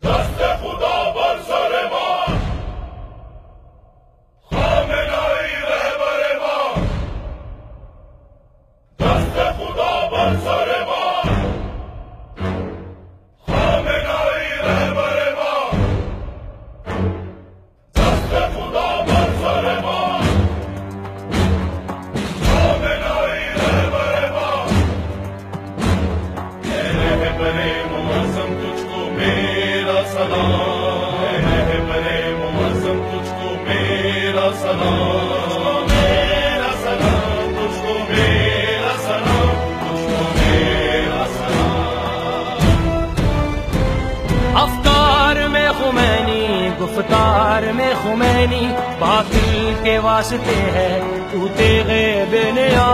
अफ्कार में खुमैनी, गुफ्तार में खुमैनी, बातिल के वास्ते है तू तेरे बेनिया।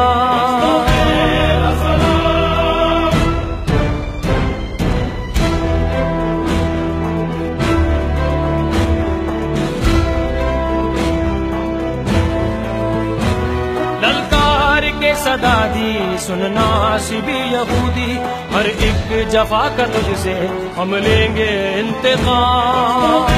सदा दी सुनना सिबी यहूदी, हर एक जफा का तुझसे हम लेंगे इंतकाम।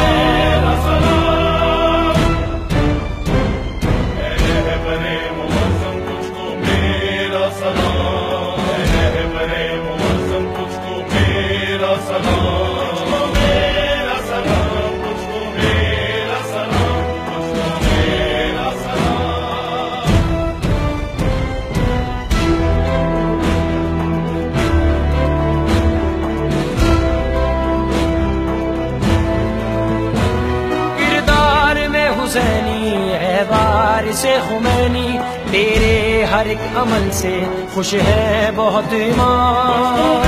से खुमैनी तेरे हर एक अमल से खुश है बहुत ईमान।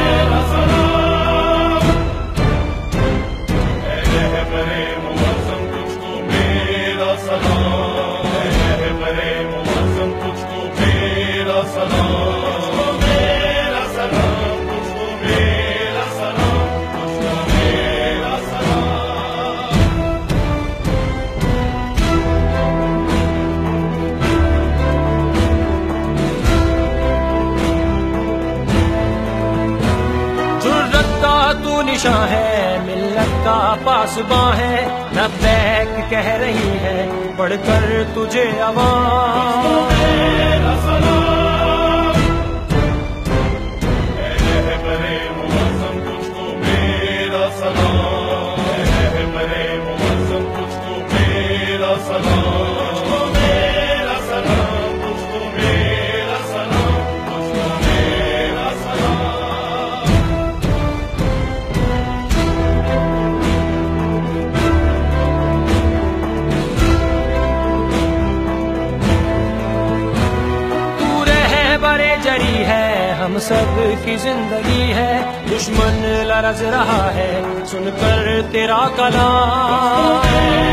तू निशान है मिल्लत का पासबां है, लब्बैक कह रही है बढ़कर तुझे आवाज़। हम सब की जिंदगी है, दुश्मन लरज रहा है सुनकर तेरा कलाम।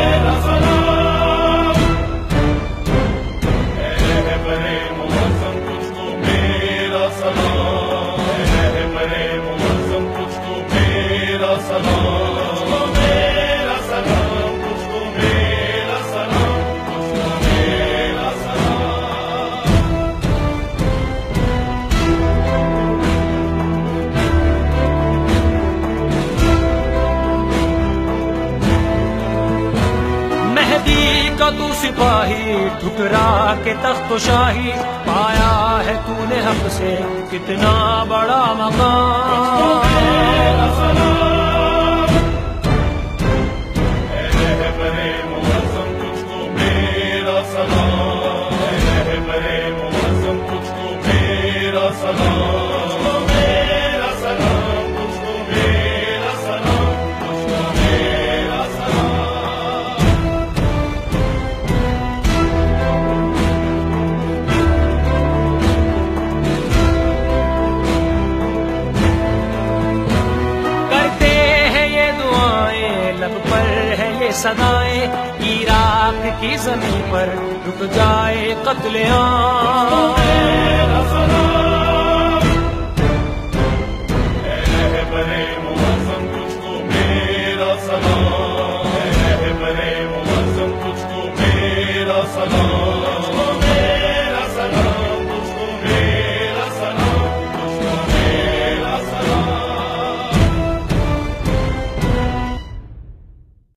तू सिपाही ठुकरा के तख्त शाही, पाया है तूने हक से कितना बड़ा मकाम। सदाएं इराक की जमीन पर रुक जाए कत्लेआम। तुझको मेरा सलाम।